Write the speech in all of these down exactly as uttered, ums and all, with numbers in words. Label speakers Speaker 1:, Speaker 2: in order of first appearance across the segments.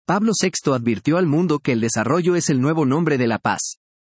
Speaker 1: Pablo sexto advirtió al mundo que el desarrollo es el nuevo nombre de la paz.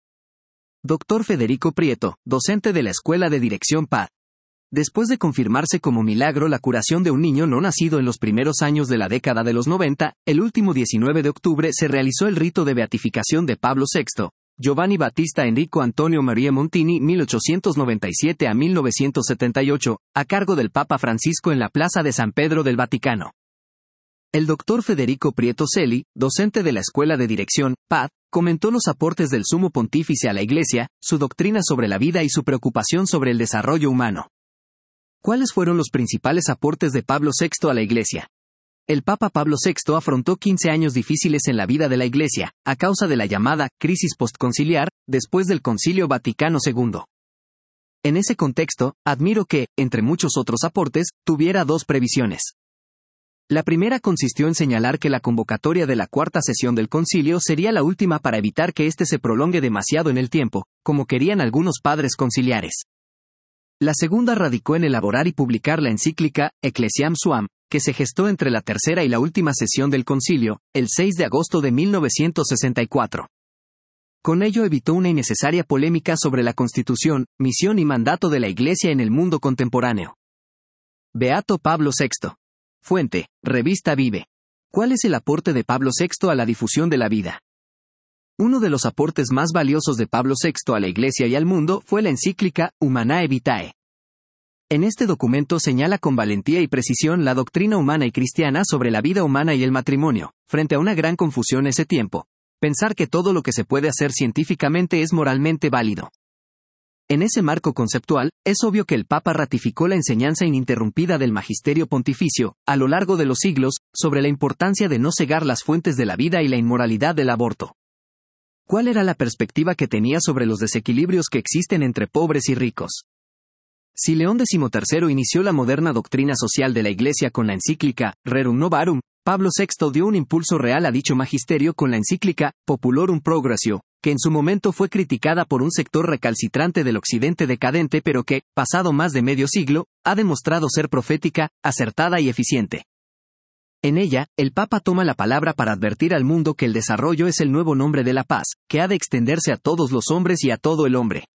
Speaker 1: doctor Federico Prieto, docente de la Escuela de Dirección P A D. Después de confirmarse como milagro la curación de un niño no nacido en los primeros años de la década de los noventa, el último diecinueve de octubre se realizó el rito de beatificación de Pablo sexto, Giovanni Battista Enrico Antonio Maria Montini mil ochocientos noventa y siete a mil novecientos setenta y ocho, a cargo del Papa Francisco en la Plaza de San Pedro del Vaticano. El doctor Federico Prieto Celi, docente de la Escuela de Dirección, P A D, comentó los aportes del Sumo Pontífice a la Iglesia, su doctrina sobre la vida y su preocupación sobre el desarrollo humano. ¿Cuáles fueron los principales aportes de Pablo sexto a la Iglesia? El Papa Pablo sexto afrontó quince años difíciles en la vida de la Iglesia, a causa de la llamada crisis postconciliar, después del Concilio Vaticano segundo. En ese contexto, admiro que, entre muchos otros aportes, tuviera dos previsiones. La primera consistió en señalar que la convocatoria de la cuarta sesión del concilio sería la última para evitar que éste se prolongue demasiado en el tiempo, como querían algunos padres conciliares. La segunda radicó en elaborar y publicar la encíclica Ecclesiam Suam, que se gestó entre la tercera y la última sesión del concilio, el seis de agosto de mil novecientos sesenta y cuatro. Con ello evitó una innecesaria polémica sobre la constitución, misión y mandato de la Iglesia en el mundo contemporáneo. Beato Pablo sexto. Fuente, Revista Vive. ¿Cuál es el aporte de Pablo sexto a la difusión de la vida? Uno de los aportes más valiosos de Pablo sexto a la Iglesia y al mundo fue la encíclica Humanae Vitae. En este documento señala con valentía y precisión la doctrina humana y cristiana sobre la vida humana y el matrimonio, frente a una gran confusión ese tiempo, pensar que todo lo que se puede hacer científicamente es moralmente válido. En ese marco conceptual, es obvio que el Papa ratificó la enseñanza ininterrumpida del Magisterio Pontificio, a lo largo de los siglos, sobre la importancia de no cegar las fuentes de la vida y la inmoralidad del aborto. ¿Cuál era la perspectiva que tenía sobre los desequilibrios que existen entre pobres y ricos? Si León decimotercero inició la moderna doctrina social de la Iglesia con la encíclica Rerum Novarum, Pablo sexto dio un impulso real a dicho magisterio con la encíclica Populorum Progressio, que en su momento fue criticada por un sector recalcitrante del occidente decadente pero que, pasado más de medio siglo, ha demostrado ser profética, acertada y eficiente. En ella, el Papa toma la palabra para advertir al mundo que el desarrollo es el nuevo nombre de la paz, que ha de extenderse a todos los hombres y a todo el hombre.